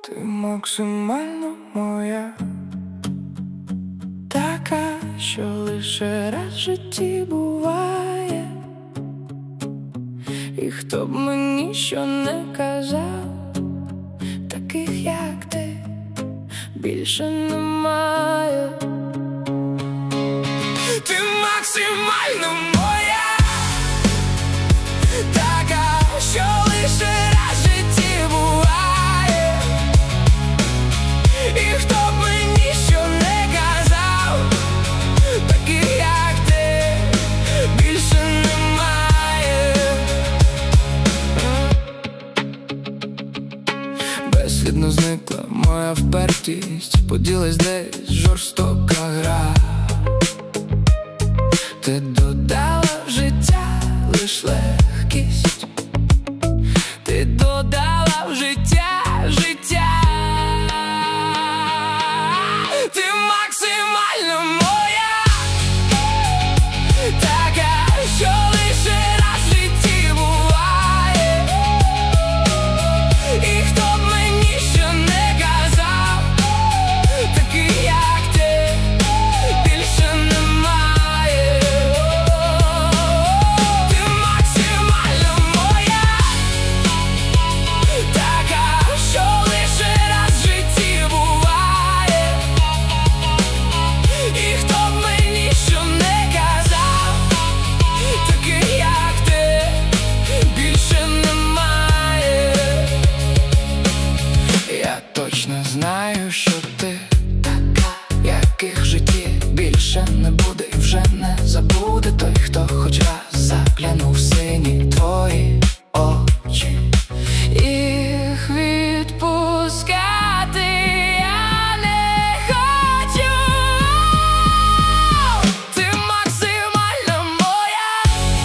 Ти максимально моя, така, що лише раз в житті буває. І хто б мені що не казав, таких як ти більше немає. Ти максимально моя, така, що лише раз в житті буває. І хто б мені що не казав, таких як ти більше немає. Безслідно зникла моя впертість, поділась десь жорстока гра. Ти додала в життя лиш легкість, ти додала в життя життя. Ти максимально моя, така, що лише раз в житті буває. І хто б мені що не казав, таких як ти більше немає. Ти максимально моя, така, що лише раз в житті буває. І хто б мені що не казав, таких як ти більше немає. Я точно знаю, що ти така, яких в житті більше не буде і вже не забуде той, хто хоч раз заглянув в сині твої очі. Їх відпускати я не хочу. Ти максимально моя,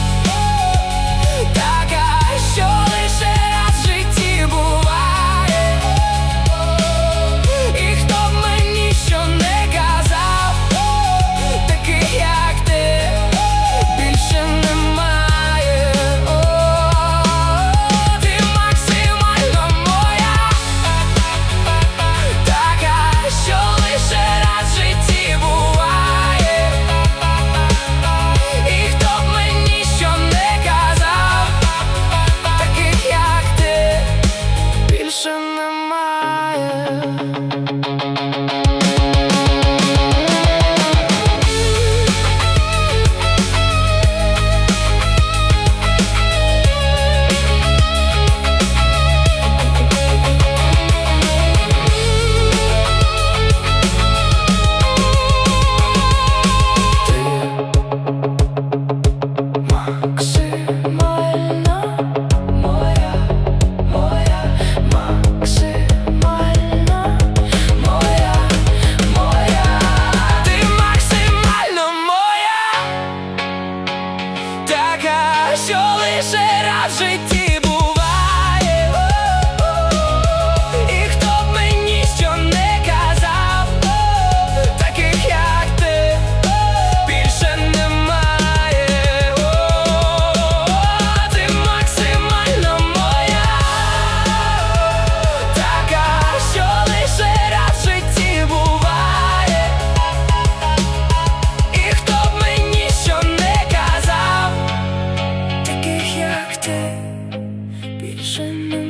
така, що лише раз в житті буває. І хто б мені що не казав, таких як ти більше немає. Ти максимально моя, така, що лише раз в житті буває. І хто б мені що не казав, таких як ти більше немає. Максимально моя, максимально моя, ти максимально моя, така, що лише раз в житті буває. І хто б мені що не казав, таких як ти більше немає. Ти максимально моя, така, що лише раз в житті буває. І хто б мені що не казав, таких як ти більше немає.